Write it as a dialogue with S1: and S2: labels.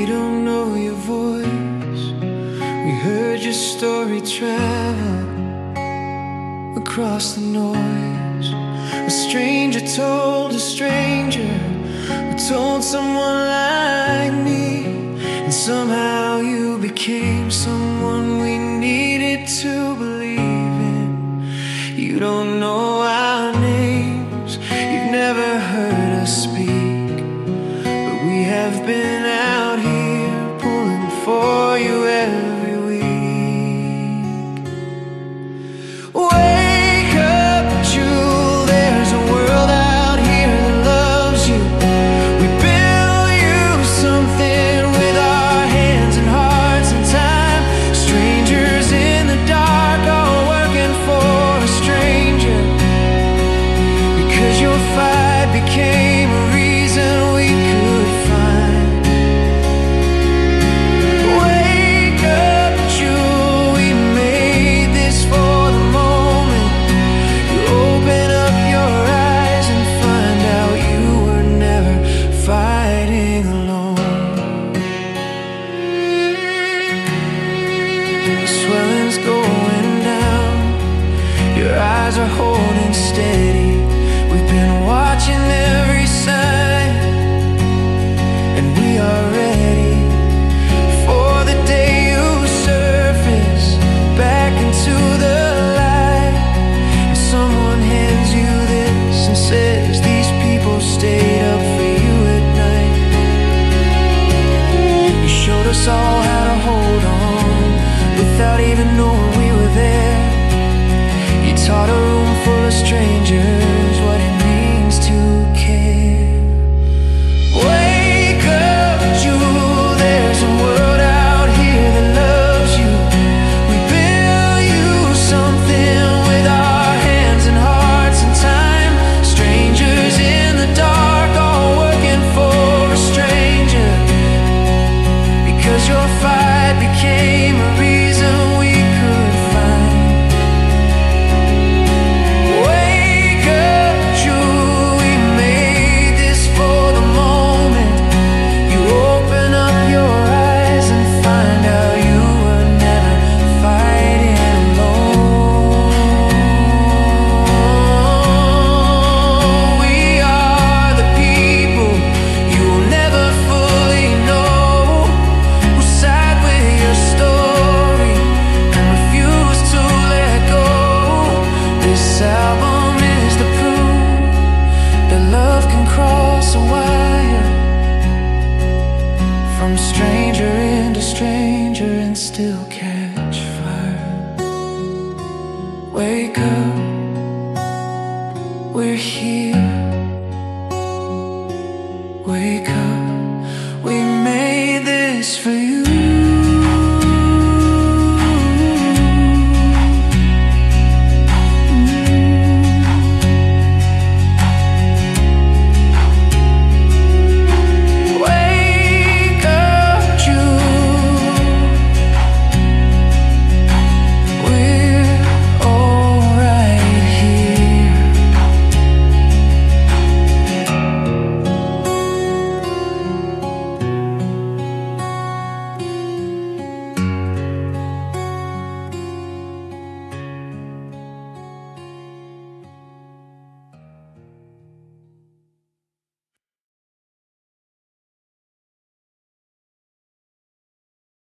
S1: we don't know your voice. We heard your story travel across the noise. A stranger told a stranger, who told someone like me. And somehow you became someone we needed to believe in. You don't know our names, you've never heard us speak, but we have been out here pulling for you every week. Wake up, Jewel, there's a world out here that loves you. We build you something with our hands and hearts and time. Strangers in the dark, all working for a stranger, because your fight became a reason we could find. Wake up, Jewel, we made this for the moment. You open up your eyes and find out you were never fighting alone. The swelling's going down, your eyes are holding steady. We've been watching every sign, and we are ready for the day you surface back into the light. And someone hands you this and says, these people stayed up for you at night. You showed us all how to hold on without even knowing we were there. You taught a room full of strangers what it means to care. Wake up, Jewel, there's a world out here that loves you. We build you something with our hands and hearts and time. Strangers in the dark, all working for a stranger, because your fight became a reason we could find. Wake up, Jewel, we made this for the moment. You open up your eyes and find out you were never fighting alone. We are the people you will never fully know, who side with your story and refuse to let go. This album is the proof that love can cross a wire, from stranger into stranger and still catch fire. Wake up, we're here. Wake up, we made this for you.